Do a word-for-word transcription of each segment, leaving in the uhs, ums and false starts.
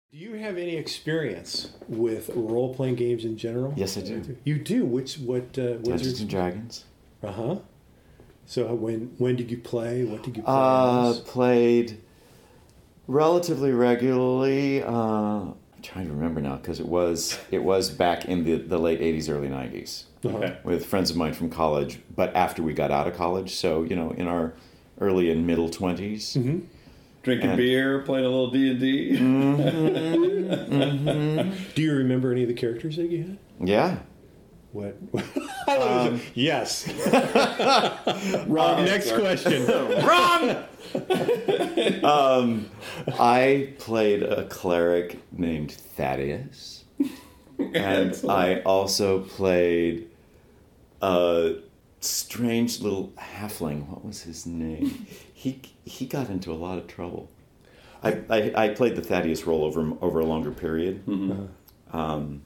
Do you have any experience with role-playing games in general? Yes, I do. You do? Which, what, uh, what's Dungeons and Dragons. Uh-huh. So when when did you play? What did you play? Uh, played relatively regularly. Uh, I'm trying to remember now because it was it was back in the, the late eighties, early nineties. Uh-huh. With friends of mine from college, but after we got out of college, so, you know, in our early and middle twenties. Mm-hmm. Drinking and, beer, playing a little D and D. Mm-hmm, mm-hmm. Do you remember any of the characters that you had? Yeah. What? um, yes. Wrong. Next question. Wrong! um, I played a cleric named Thaddeus. And I also played a strange little halfling. What was his name? He he got into a lot of trouble. I I, I played the Thaddeus role over over a longer period, Mm-hmm. um,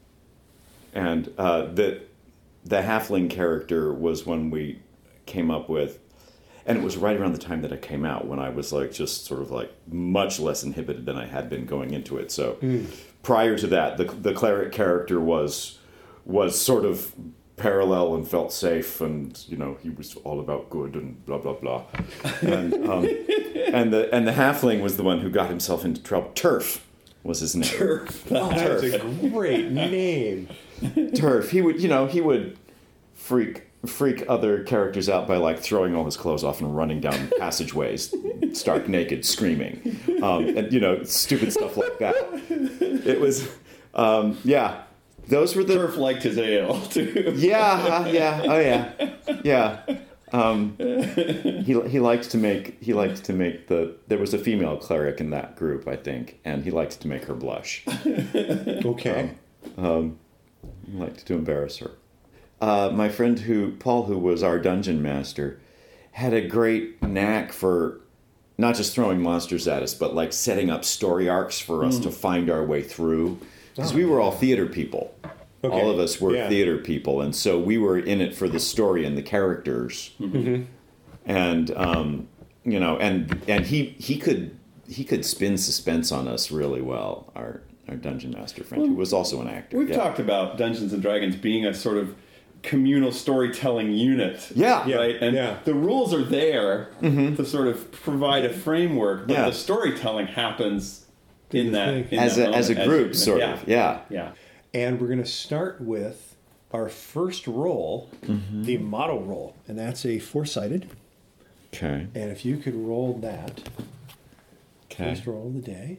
and uh, the the halfling character was one we came up with, and it was right around the time that it came out when I was like just sort of like much less inhibited than I had been going into it. So mm. prior to that, the the cleric character was was sort of parallel and felt safe, and you know he was all about good and blah blah blah, and um, and the and the halfling was the one who got himself into trouble. Turf was his name. Turf. Oh, that's a great name. Turf. He would, you know, he would freak freak other characters out by like throwing all his clothes off and running down passageways, stark naked, screaming, um, and you know, stupid stuff like that. It was, um, yeah. Those were the Turf liked his ale too. Yeah, yeah, oh yeah, yeah. Um, he he liked to make he liked to make the there was a female cleric in that group, I think, and he liked to make her blush. Okay. Um, um, he liked to embarrass her. Uh, my friend who Paul, who was our dungeon master, had a great knack for not just throwing monsters at us, but like setting up story arcs for us mm. to find our way through. Because we were all theater people. Okay. All of us were yeah. theater people. And so we were in it for the story and the characters. Mm-hmm. And, um, you know, and and he he could he could spin suspense on us really well, our, our dungeon master friend, well, who was also an actor. We've yeah. talked about Dungeons and Dragons being a sort of communal storytelling unit. Yeah. Right? And yeah. the rules are there mm-hmm. to sort of provide a framework, but yeah. the storytelling happens in that in as that a as a group, as, sort yeah. of, yeah, yeah. And we're going to start with our first roll, mm-hmm. the motto roll, and that's a four-sided. Okay. And if you could roll that, okay. first roll of the day.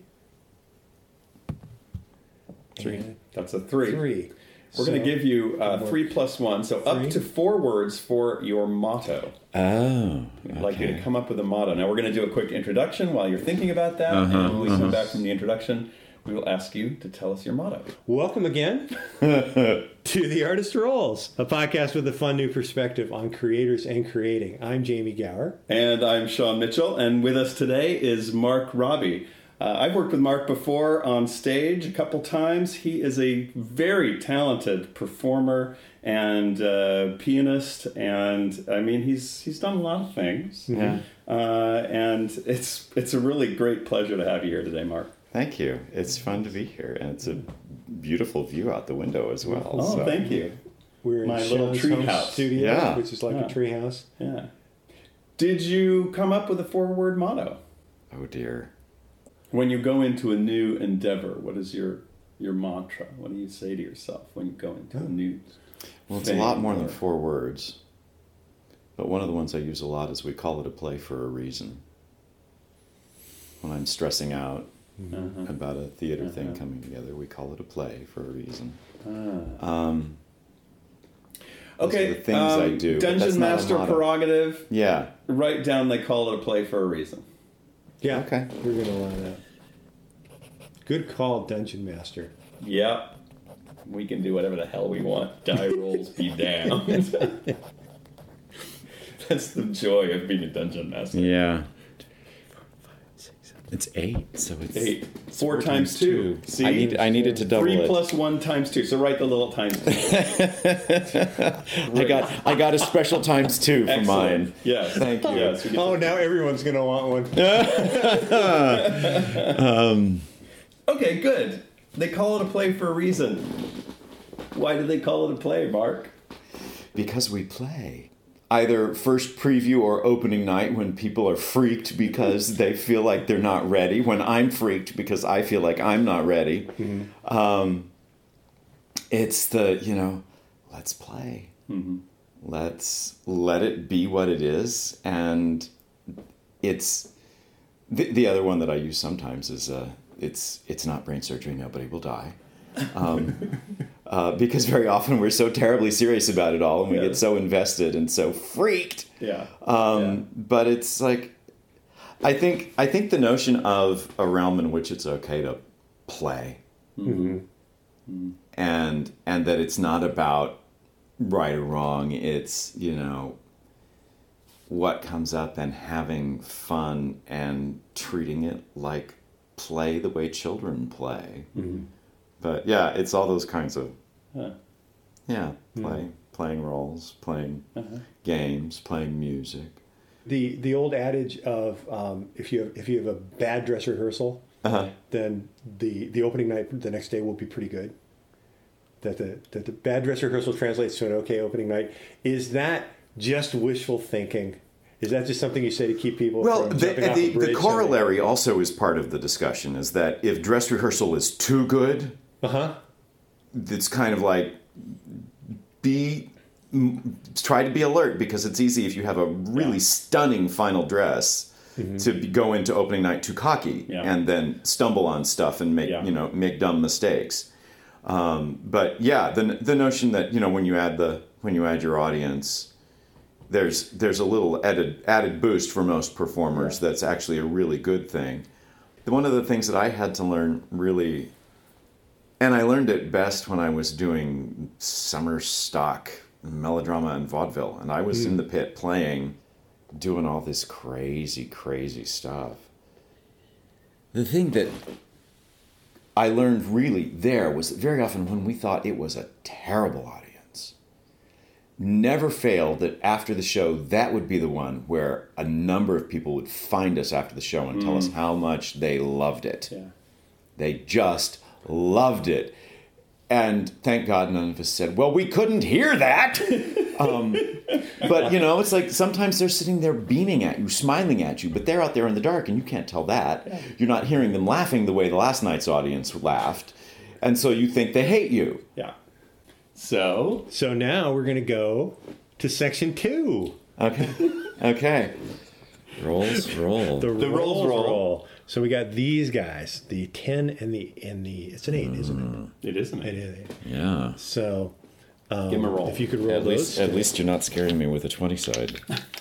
Three. And that's a three. Three. We're so, going to give you uh, three plus one, so three. Up to four words for your motto. Oh, We'd like okay. you to come up with a motto. Now, we're going to do a quick introduction while you're thinking about that. Uh-huh, and when we uh-huh. come back from the introduction, we will ask you to tell us your motto. Welcome again to The Artist Rolls, a podcast with a fun new perspective on creators and creating. I'm Jamie Gower. And I'm Sean Mitchell. And with us today is Mark Robbie. Uh, I've worked with Mark before on stage a couple times. He is a very talented performer and uh, pianist, and I mean he's he's done a lot of things. Yeah. Uh, and it's it's a really great pleasure to have you here today, Mark. Thank you. It's fun to be here, and it's a beautiful view out the window as well. Oh, so. thank you. We're in my Sean's little tree house studio, yeah. which is like yeah. a tree house. Yeah. Did you come up with a four-word motto? Oh dear. When you go into a new endeavor, what is your your mantra? What do you say to yourself when you go into oh. a new Well, it's a lot more than four words. But one of the ones I use a lot is we call it a play for a reason. When I'm stressing out uh-huh. about a theater uh-huh. thing coming together, we call it a play for a reason. Ah. Um, okay, the things um, I do. Dungeon Master prerogative. Yeah. Write down they call it a play for a reason. Yeah, okay. We're going to allow that. Good call, Dungeon Master. Yep. We can do whatever the hell we want. Die rolls be damned. That's the joy of being a Dungeon Master. Yeah. It's eight, so it's eight. It's four, four times, times two. two. See, I need. I needed to double Three it. plus one times two. So write the little times two. I got. I got a special times two for Excellent. Mine. Yes. Thank you. Yes, oh, now everyone's gonna want one. um, Okay, good. They call it a play for a reason. Why do they call it a play, Mark? Because we play. Either first preview or opening night when people are freaked because they feel like they're not ready. When I'm freaked because I feel like I'm not ready. Mm-hmm. Um, it's the, you know, let's play. Mm-hmm. Let's let it be what it is. And it's the, the other one that I use sometimes is uh, it's it's not brain surgery. Nobody will die. Um, uh, because very often we're so terribly serious about it all, and we yeah. get so invested and so freaked. Yeah. Um, yeah. But it's like, I think I think the notion of a realm in which it's okay to play, mm-hmm. Mm-hmm. and and that it's not about right or wrong. It's, you know, what comes up and having fun and treating it like play the way children play. Mm-hmm. But yeah, it's all those kinds of, huh. yeah, play, mm-hmm. playing roles, playing uh-huh. games, playing music. The the old adage of um, if you have, if you have a bad dress rehearsal, uh-huh. then the, the opening night the next day will be pretty good. That the that the bad dress rehearsal translates to an okay opening night. Is that just wishful thinking? Is that just something you say to keep people well, from the, jumping off the, the bridge? the corollary also is part of the discussion, is that if dress rehearsal is too good, uh-huh. it's kind of like, be try to be alert, because it's easy if you have a really yeah. stunning final dress mm-hmm. to be, go into opening night too cocky yeah. and then stumble on stuff and make yeah. you know make dumb mistakes. Um, but yeah, the the notion that, you know, when you add the when you add your audience, there's there's a little added added boost for most performers. Yeah. That's actually a really good thing. One of the things that I had to learn really, and I learned it best when I was doing summer stock melodrama and vaudeville, and I was mm. in the pit playing, doing all this crazy, crazy stuff. The thing that I learned really there was that very often when we thought it was a terrible audience, never failed that after the show, that would be the one where a number of people would find us after the show and mm. tell us how much they loved it. Yeah. They just loved it. And thank God none of us said, well, we couldn't hear that. um, but, you know, it's like sometimes they're sitting there beaming at you, smiling at you, but they're out there in the dark and you can't tell that. Yeah. You're not hearing them laughing the way the last night's audience laughed. And so you think they hate you. Yeah. So? So now we're going to go to section two. Okay. Okay. Rolls roll. The, the rolls rolls roll. roll. So we got these guys, the ten and the and the it's an eight, mm. isn't it? It is an eight. It is eight. Yeah. So um, give them a roll. If you could roll at those. Least, at least you're not scaring me with a twenty side.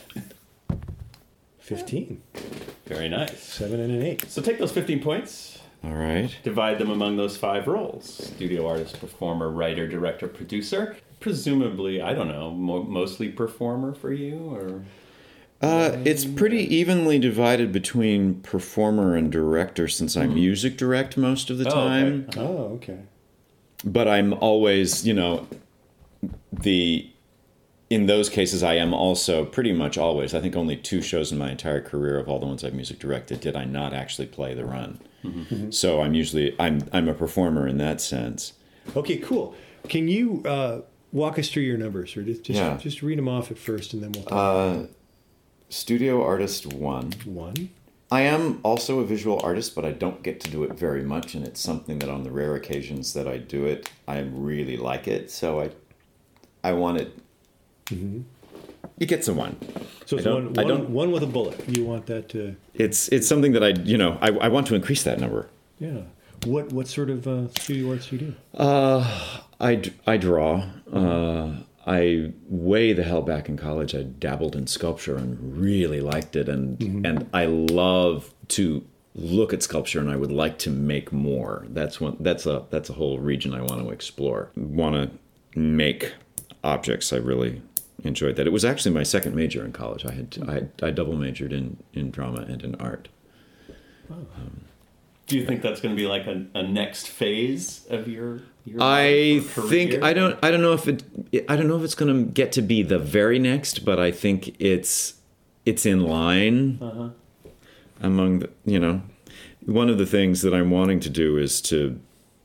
Fifteen. Very nice. Seven and an eight. So take those fifteen points. All right. Divide them among those five roles: studio artist, performer, writer, director, producer. Presumably, I don't know, mo- mostly performer for you, or. Uh, it's pretty evenly divided between performer and director, since I music direct most of the time. Oh, okay. Oh, okay. But I'm always, you know, the in those cases I am also pretty much always. I think only two shows in my entire career of all the ones I've music directed did I not actually play the run. Mm-hmm. So I'm usually I'm I'm a performer in that sense. Okay, cool. Can you uh, walk us through your numbers, or just just, yeah. just read them off at first, and then we'll talk. Uh, Studio artist one. One. I am also a visual artist, but I don't get to do it very much, and it's something that on the rare occasions that I do it, I really like it. So I, I want it. Mm-hmm. It gets a one. So it's one, one, don't, one with a bullet. You want that to? It's it's something that I you know I I want to increase that number. Yeah. What what sort of uh, studio arts do you do? Uh, I I draw. Uh. I way the hell back in college, I dabbled in sculpture and really liked it. And mm-hmm. and I love to look at sculpture, and I would like to make more. That's one. That's a that's a whole region I want to explore. Want to make objects. I really enjoyed that. It was actually my second major in college. I had I, had, I double majored in, in drama and in art. Oh. Um, Do you think that's going to be like a, a next phase of your? your I think I don't. I don't know if it. I don't know if it's going to get to be the very next, but I think it's it's in line uh-huh. among the. You know, one of the things that I'm wanting to do is to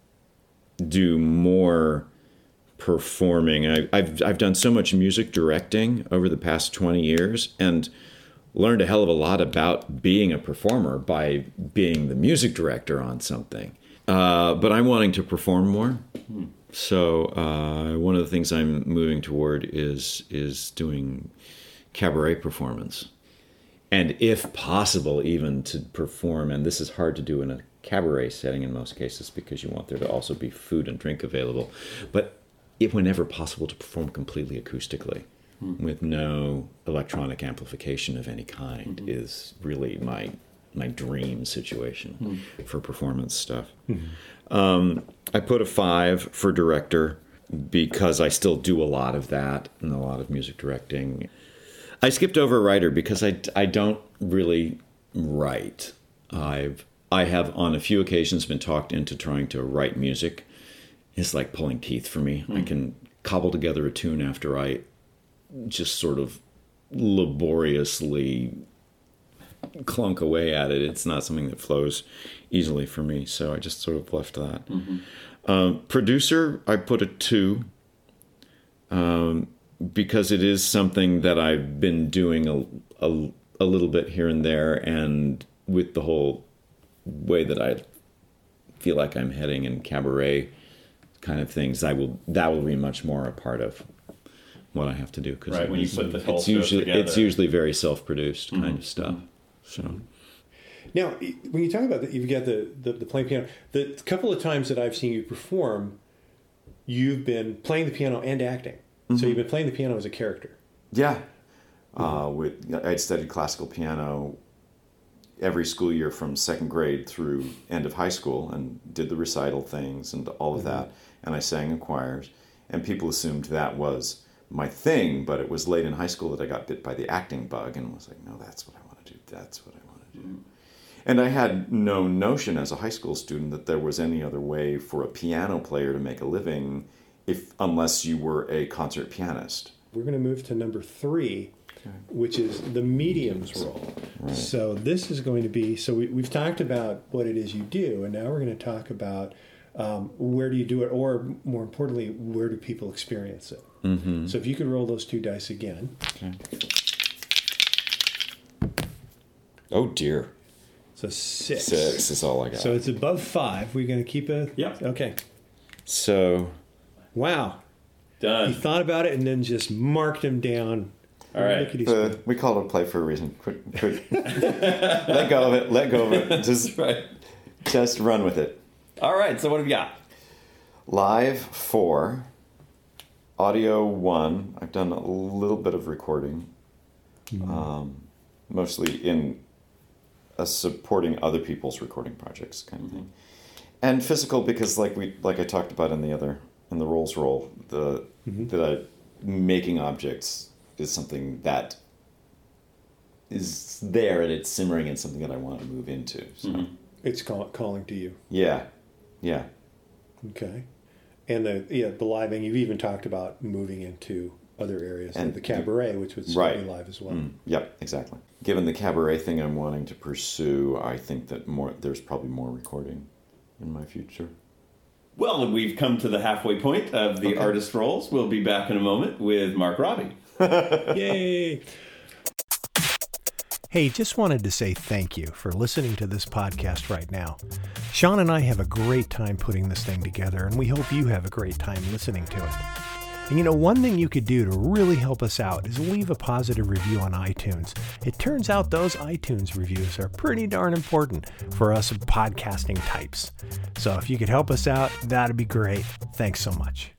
do more performing. I, I've I've done so much music directing over the past twenty years and learned a hell of a lot about being a performer by being the music director on something. Uh, but I'm wanting to perform more. So uh, one of the things I'm moving toward is is doing cabaret performance. And if possible, even to perform, and this is hard to do in a cabaret setting in most cases because you want there to also be food and drink available. But if whenever possible, to perform completely acoustically mm. with no electronic amplification of any kind mm-hmm. is really my my dream situation mm. for performance stuff. Mm-hmm. Um, I put a five for director because I still do a lot of that and a lot of music directing. I skipped over writer because I, I don't really write. I've I have on a few occasions been talked into trying to write music. It's like pulling teeth for me. Mm. I can cobble together a tune after I just sort of laboriously clunk away at it. It's not something that flows easily for me, so I just sort of left that. Mm-hmm. Um, producer, I put a two. Um, because it is something that I've been doing a, a, a little bit here and there, and with the whole way that I feel like I'm heading in cabaret kind of things, I will that will be much more a part of what I have to do. Cause right, when you put the whole it's usually together. It's usually very self-produced mm-hmm. kind of stuff. So now, when you talk about that, you've got the, the, the playing piano. The couple of times that I've seen you perform, you've been playing the piano and acting. So you've been playing the piano as a character. Yeah. Uh, with I'd studied classical piano every school year from second grade through end of high school and did the recital things and all of mm-hmm. that. And I sang in choirs. And people assumed that was my thing, but it was late in high school that I got bit by the acting bug and was like, no, that's what I want to do. That's what I want to do. Mm-hmm. And I had no notion as a high school student that there was any other way for a piano player to make a living if unless you were a concert pianist. We're going to move to number three, okay. which is the medium's role. Right. So this is going to be, so we, we've talked about what it is you do, and now we're going to talk about um, where do you do it, or more importantly, where do people experience it? Mm-hmm. So if you could roll those two dice again. Okay. Oh, dear. So six. Six is all I got. So it's above five. We're going to keep it? Yeah. Okay. So... Wow. Done. He thought about it and then just marked him down. All right. Uh, we call it a play for a reason. Quit, quit. Let go of it. Let go of it. Just, right. just run with it. All right. So what have you got? Live four. Audio one. I've done a little bit of recording. Mm-hmm. Um, mostly in a supporting other people's recording projects kind of thing. And physical because like we like I talked about in the other in the roles role, the mm-hmm. the making objects is something that is there and it's simmering and something that I want to move into. So. Mm-hmm. It's call, calling to you. Yeah, yeah. Okay, and the yeah the living. You've even talked about moving into other areas, and like the cabaret, which would still right. be live as well. Mm, yep, exactly. Given the cabaret thing I'm wanting to pursue, I think that more there's probably more recording in my future. Well, we've come to the halfway point of the okay. artist roles. We'll be back in a moment with Mark Robbie. Yay! Hey, just wanted to say thank you for listening to this podcast right now. Sean and I have a great time putting this thing together, and we hope you have a great time listening to it. And you know, one thing you could do to really help us out is leave a positive review on iTunes. It turns out those iTunes reviews are pretty darn important for us podcasting types. So if you could help us out, that'd be great. Thanks so much.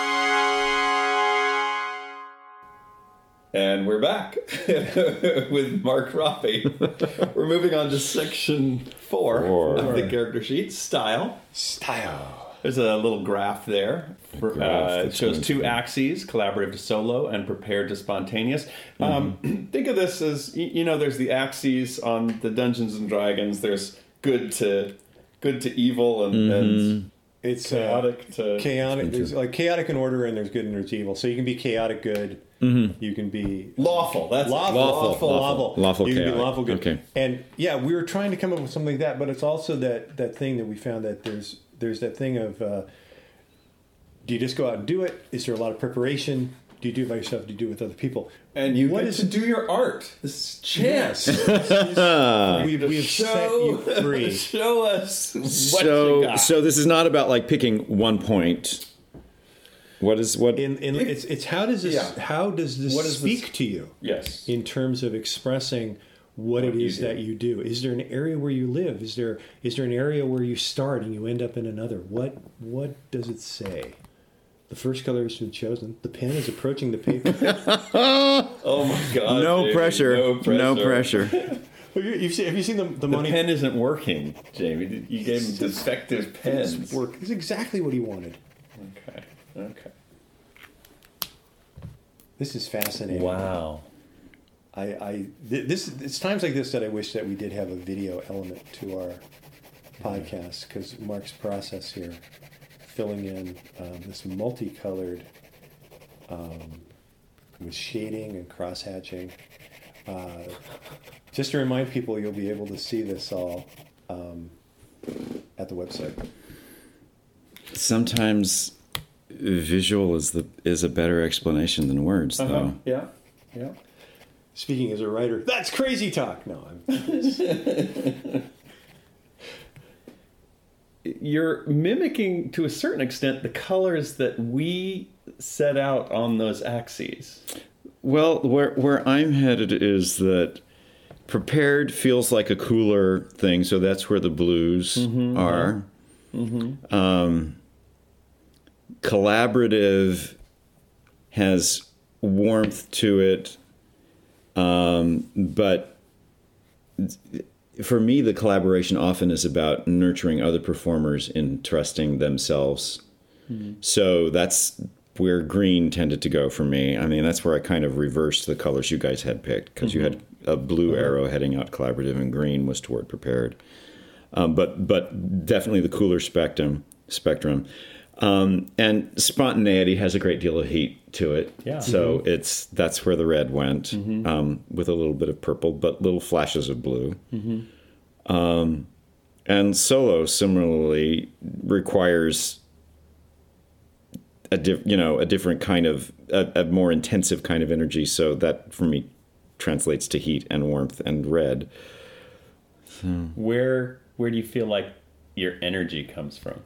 And we're back with Mark Robbie. We're moving on to section four, four. of the character sheet, style. Style. There's a little graph there. For, uh, it shows two axes, collaborative to solo and prepared to spontaneous. Mm-hmm. Um, think of this as, you know, there's the axes on the Dungeons and Dragons. There's good to good to evil and, mm-hmm. and it's chaotic uh, to chaotic. There's like chaotic in order, and there's good and there's evil. So you can be chaotic good. Mm-hmm. You can be lawful. That's lawful, Lawful, lawful, lawful, lawful. lawful You can be chaotic. lawful good. Okay. And yeah, we were trying to come up with something like that, but it's also that that thing that we found that there's there's that thing of uh, do you just go out and do it? Is there a lot of preparation? Do you do it by yourself? Do you do it with other people? and you What get is- to do your art. This is chance. we, we have set you free. Show us what you So, got. so this is not about like picking one point. What is what? In, in, it's, it's how does this Yeah. how does this What is speak this- to you yes. in terms of expressing what, What it you is do. that you do? Is there an area where you live? Is there is there an area where you start and you end up in another? What what does it say? The first color has been chosen. The pen is approaching the paper. Oh my God. no Jamie, pressure. No pressure. No pressure. Have you, you've seen, have you seen the, the, The money pen isn't working, Jamie. You gave him defective pens. work? It's exactly what he wanted. Okay. Okay. This is fascinating. Wow. I, I th- this it's times like this that I wish that we did have a video element to our podcast, because Mark's process here, filling in um, this multicolored um, with shading and cross hatching. Uh, just to remind people, you'll be able to see this all um, at the website. Sometimes visual is the is a better explanation than words, Uh-huh. though. Yeah. Yeah. Speaking as a writer, that's crazy talk. No, I'm. You're mimicking to a certain extent the colors that we set out on those axes. Well, where where I'm headed is that prepared feels like a cooler thing, so that's where the blues are. Um, collaborative has warmth to it, um, but for me, the collaboration often is about nurturing other performers in trusting themselves. So that's where green tended to go for me. I mean, that's where I kind of reversed the colors you guys had picked, because you had a blue arrow heading out collaborative and green was toward prepared. Um, but but definitely the cooler spectrum spectrum. Um, and spontaneity has a great deal of heat to it. Yeah. So it's that's where the red went, um, with a little bit of purple, but little flashes of blue. Um, and solo similarly requires a diff, you know, a different kind of a, a more intensive kind of energy. So that for me translates to heat and warmth and red. Where where do you feel like your energy comes from?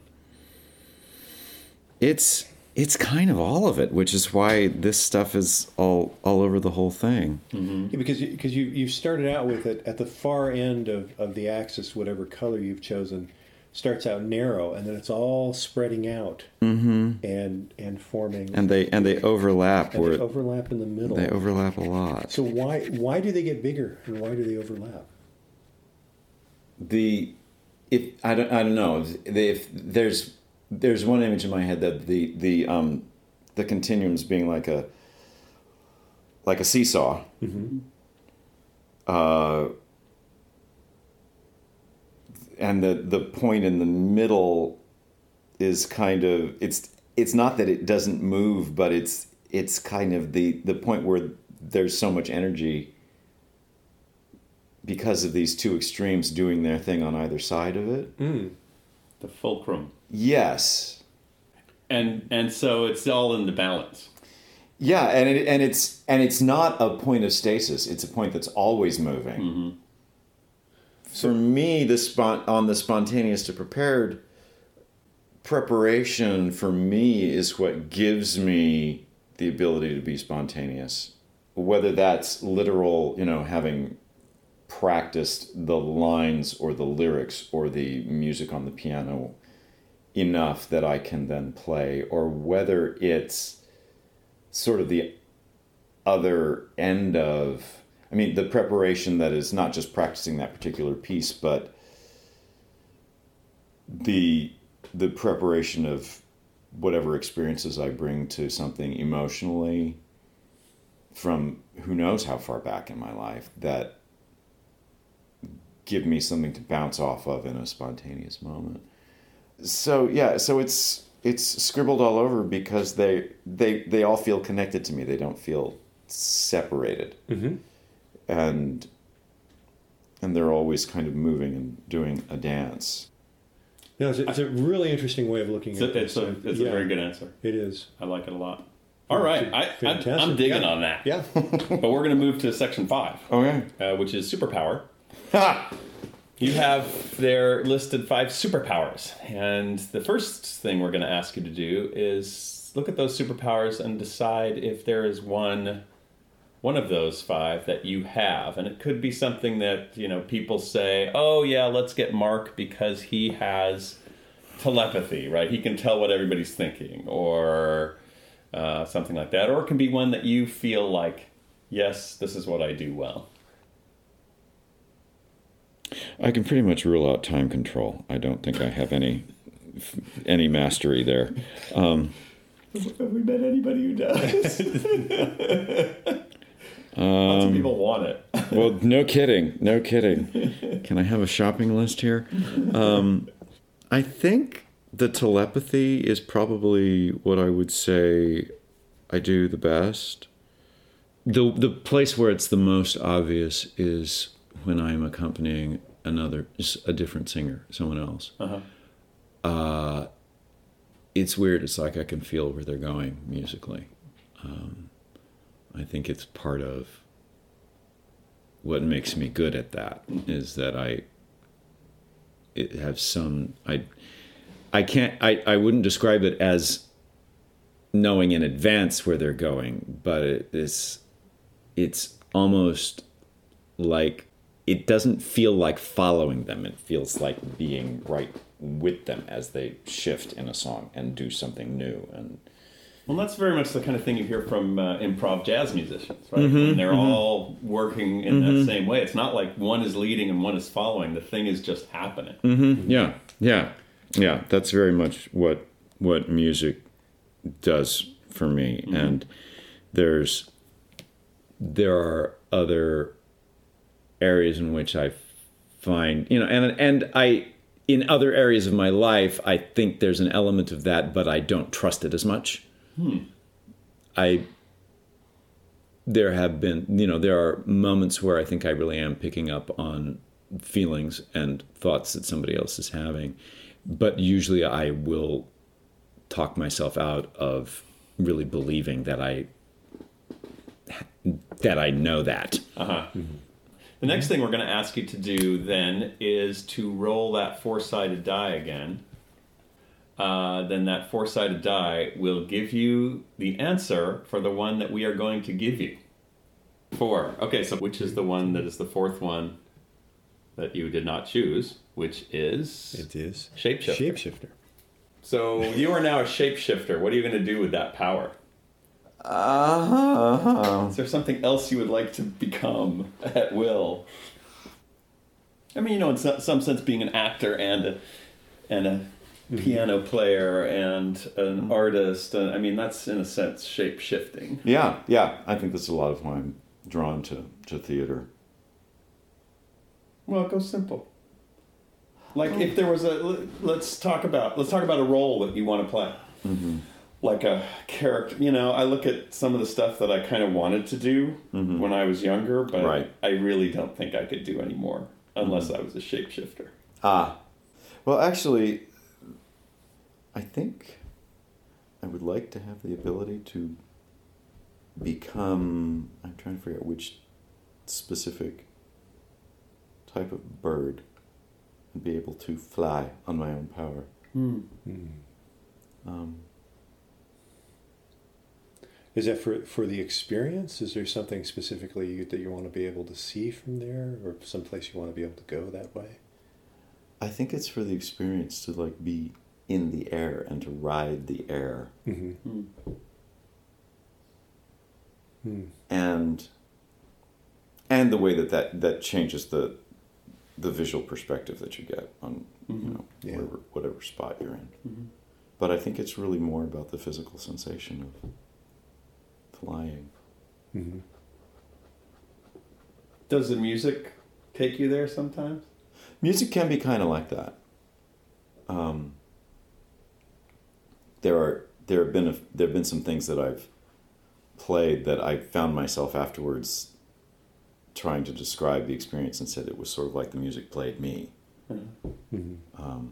It's it's kind of all of it, which is why this stuff is all all over the whole thing. Yeah, because you, because you you started out with it at the far end of, of the axis, whatever color you've chosen starts out narrow, and then it's all spreading out and and forming And they and they overlap and where they overlap in the middle. they overlap a lot. So why why do they get bigger and why do they overlap? The if I don't I don't know if, if there's there's one image in my head that the the um the continuums being like a like a seesaw. Uh, and the the point in the middle is kind of it's it's not that it doesn't move, but it's it's kind of the the point where there's so much energy because of these two extremes doing their thing on either side of it. The fulcrum. Yes. And and so it's all in the balance. Yeah, and it, and it's and it's not a point of stasis. It's a point that's always moving. For me, the spont on the spontaneous to prepared preparation for me is what gives me the ability to be spontaneous. Whether that's literal, you know, having practiced the lines or the lyrics or the music on the piano enough that I can then play, or whether it's sort of the other end of, I mean, the preparation that is not just practicing that particular piece, but the the preparation of whatever experiences I bring to something emotionally from who knows how far back in my life that give me something to bounce off of in a spontaneous moment. so yeah, so it's it's scribbled all over because they they they all feel connected to me. They don't feel separated, Mm-hmm. and and they're always kind of moving and doing a dance. No, it's a, it's a really interesting way of looking It's at a, this. it's a, it's a Yeah, very good answer. It is. I like it a lot. All right, I, I, Fantastic. I'm digging Yeah. on that. Yeah. But we're going to move to section five, Okay. uh, which is superpower. Ha! You have there listed five superpowers, and the first thing we're going to ask you to do is look at those superpowers and decide if there is one one of those five that you have. And it could be something that, you know, people say, oh yeah, let's get Mark because he has telepathy, right? He can tell what everybody's thinking, or uh, something like that. Or it can be one that you feel like, yes, this is what I do well. I can pretty much rule out time control. I don't think I have any any mastery there. Um, Have we met anybody who does? Lots of people want it. well, no kidding, no kidding. Can I have a shopping list here? Um, I think the telepathy is probably what I would say I do the best. The the place where it's the most obvious is when I'm accompanying another, a different singer, someone else. Uh-huh. Uh, it's weird. It's like I can feel where they're going musically. Um, I think it's part of what makes me good at that is that I it have some I I can't I, I wouldn't describe it as knowing in advance where they're going, but it is it's almost like it doesn't feel like following them. It feels like being right with them as they shift in a song and do something new. And Well, that's very much the kind of thing you hear from uh, improv jazz musicians, right? Mm-hmm, When they're mm-hmm. all working in Mm-hmm. that same way. It's not like one is leading and one is following. The thing is just happening. mm-hmm. yeah, yeah, yeah. That's very much what what music does for me. Mm-hmm. And there's there are other areas in which I find, you know, and and I in other areas of my life, I think there's an element of that, but I don't trust it as much. Hmm. I there have been, you know, there are moments where I think I really am picking up on feelings and thoughts that somebody else is having, but usually I will talk myself out of really believing that I that I know that. Uh-huh. Mm-hmm. The next thing we're going to ask you to do then is to roll that four-sided die again. Uh, then that four-sided die will give you the answer for the one that we are going to give you. Four. Okay, so which is the one that is the fourth one that you did not choose, which is... It is Shapeshifter. Shapeshifter. So you are now a shapeshifter. What are you going to do with that power? Uh-huh, uh-huh. Is there something else you would like to become at will? I mean, you know, in some, some sense, being an actor and a, and a mm-hmm. piano player and an mm-hmm. artist, and I mean, that's in a sense shape-shifting. Yeah, yeah. I think that's a lot of why I'm drawn to, to theater. Well, go simple. Like oh. if there was a, let's talk about, let's talk about a role that you want to play. Mm-hmm. Like a character, you know, I look at some of the stuff that I kind of wanted to do mm-hmm. when I was younger, but right. I really don't think I could do anymore unless mm-hmm. I was a shapeshifter. Ah. Well, actually, I think I would like to have the ability to become, I'm trying to figure out which specific type of bird and be able to fly on my own power. Mm. Mm. Um, Is that for for the experience? Is there something specifically you, that you want to be able to see from there, or someplace you want to be able to go that way? I think it's for the experience to like be in the air and to ride the air. Mm-hmm. Mm. Mm. And and the way that, that that changes the the visual perspective that you get on mm-hmm. you know yeah. whatever, whatever spot you're in. Mm-hmm. But I think it's really more about the physical sensation of flying. Mm-hmm. Does the music take you there sometimes? Music can be kind of like that. Um, there are there have been a, there have been some things that I've played that I found myself afterwards trying to describe the experience and said it was sort of like the music played me. Mm-hmm. Um,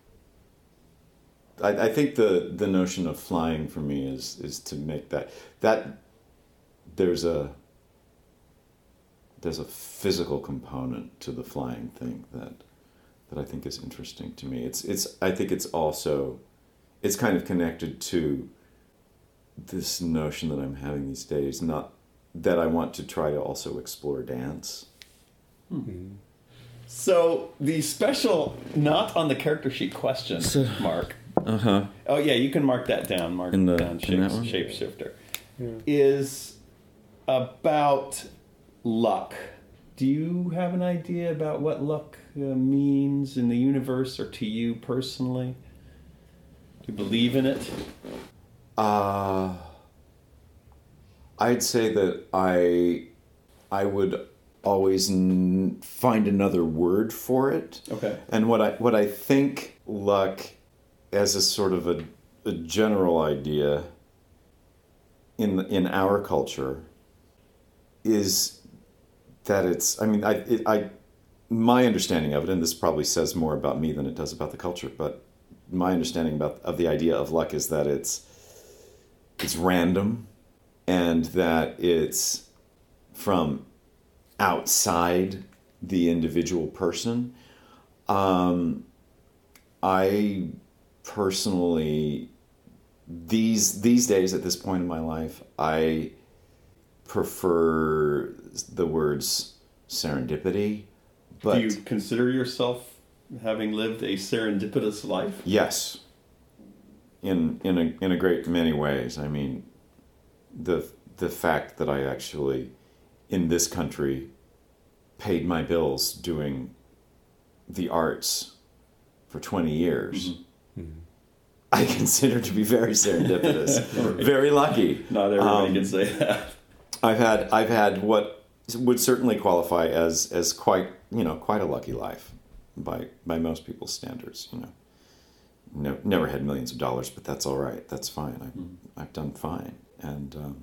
I, I think the, the notion of flying for me is is to make that that there's a there's a physical component to the flying thing that that I think is interesting to me. It's it's I think it's also it's kind of connected to this notion that I'm having these days, not that I want to try to also explore dance. Mm-hmm. So the special, not on the character sheet question, so, Mark. Uh huh. Oh yeah, you can mark that down. Mark in the, down. In that one? Shapeshifter yeah. is about luck. Do you have an idea about what luck uh, means in the universe or to you personally? Do you believe in it? Uh, I'd say that I I would always n- find another word for it. Okay. And what I what I think luck as a sort of a, a general idea in in our culture is that it's I mean I it, I my understanding of it, and this probably says more about me than it does about the culture, but my understanding about of the idea of luck is that it's it's random and that it's from outside the individual person. Um, I personally, these these days at this point in my life, I prefer the words serendipity. But do you consider yourself having lived a serendipitous life? Yes. In in a in a great many ways. I mean, the the fact that I actually in this country paid my bills doing the arts for twenty years, mm-hmm. Mm-hmm. I consider to be very serendipitous, very lucky. Not everybody um, can say that. I've had I've had what would certainly qualify as as quite you know quite a lucky life by by most people's standards. You know, no, never had millions of dollars, but that's all right. That's fine. I've mm-hmm. I've done fine, and um,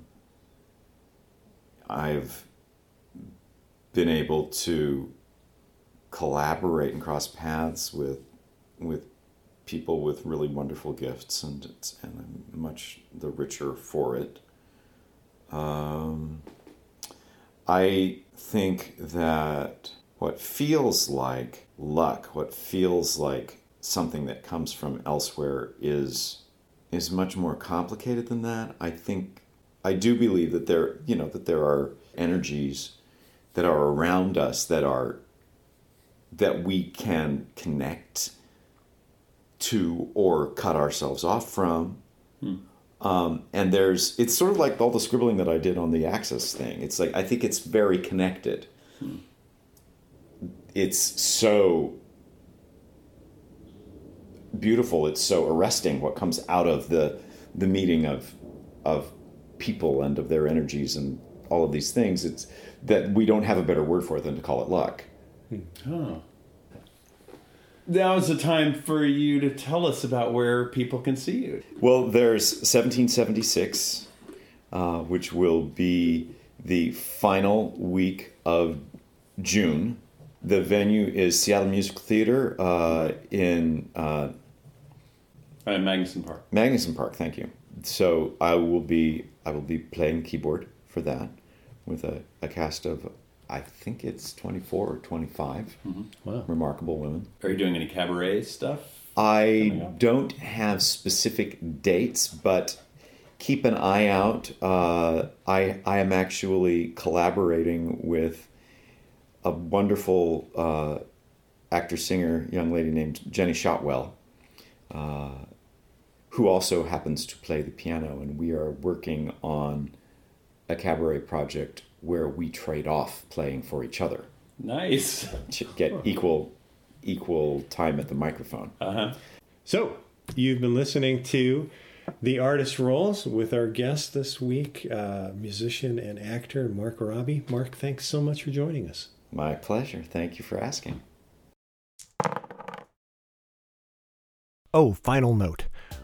I've been able to collaborate and cross paths with with people with really wonderful gifts, and it's, and I'm much the richer for it. Um, I think that what feels like luck, what feels like something that comes from elsewhere, is is much more complicated than that. I think I do believe that there, you know, that there are energies that are around us that are that we can connect to or cut ourselves off from. Hmm. Um, and there's, it's sort of like all the scribbling that I did on the Axis thing. It's like, I think it's very connected. Hmm. It's so beautiful. It's so arresting what comes out of the, the meeting of, of people and of their energies and all of these things. It's that we don't have a better word for it than to call it luck. Hmm. Oh. Now is the time for you to tell us about where people can see you. Well, there's seventeen seventy-six, uh, which will be the final week of June. The venue is Seattle Musical Theater uh, in... Uh, uh, Magnuson Park. Magnuson Park, thank you. So I will be I will be playing keyboard for that with a, a cast of... I think it's twenty-four or twenty-five. Mm-hmm. Wow. Remarkable women. Are you doing any cabaret stuff? I don't have specific dates, but keep an eye out. Uh, I I am actually collaborating with a wonderful uh, actor-singer young lady named Jenny Shotwell, uh, who also happens to play the piano, and we are working on a cabaret project where we trade off playing for each other. Nice. To get equal equal time at the microphone. Uh-huh. So, you've been listening to The Artist Roles with our guest this week, uh, musician and actor Mark Robbie. Mark, thanks so much for joining us. My pleasure. Thank you for asking. Oh, final note.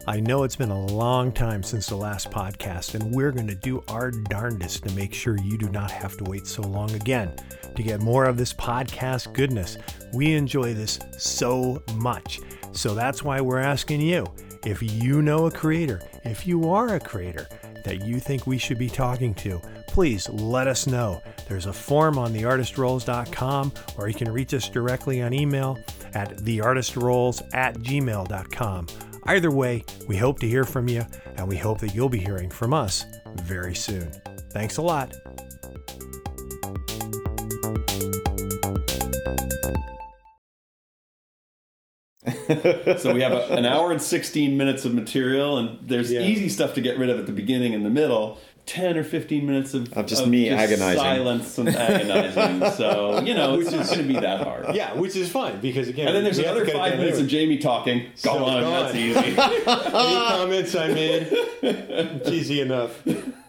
I know it's been a long time since the last podcast, and we're going to do our darndest to make sure you do not have to wait so long again to get more of this podcast goodness. We enjoy this so much. So that's why we're asking you, if you know a creator, if you are a creator that you think we should be talking to, please let us know. There's a form on the artist rolls dot com, or you can reach us directly on email at the artist rolls at gmail dot com. Either way, we hope to hear from you, and we hope that you'll be hearing from us very soon. Thanks a lot. So we have a, an hour and sixteen minutes of material, and there's Yeah. easy stuff to get rid of at the beginning and the middle. ten or fifteen minutes of, Of just me agonizing. silence and agonizing. So, you know, it's Which not is- going to be that hard. Yeah, which is fine because again, And then there's we have to another cut it five down minutes anyway. of Jamie talking. Go So on, go that's on. easy. Any comments I made? It's easy enough.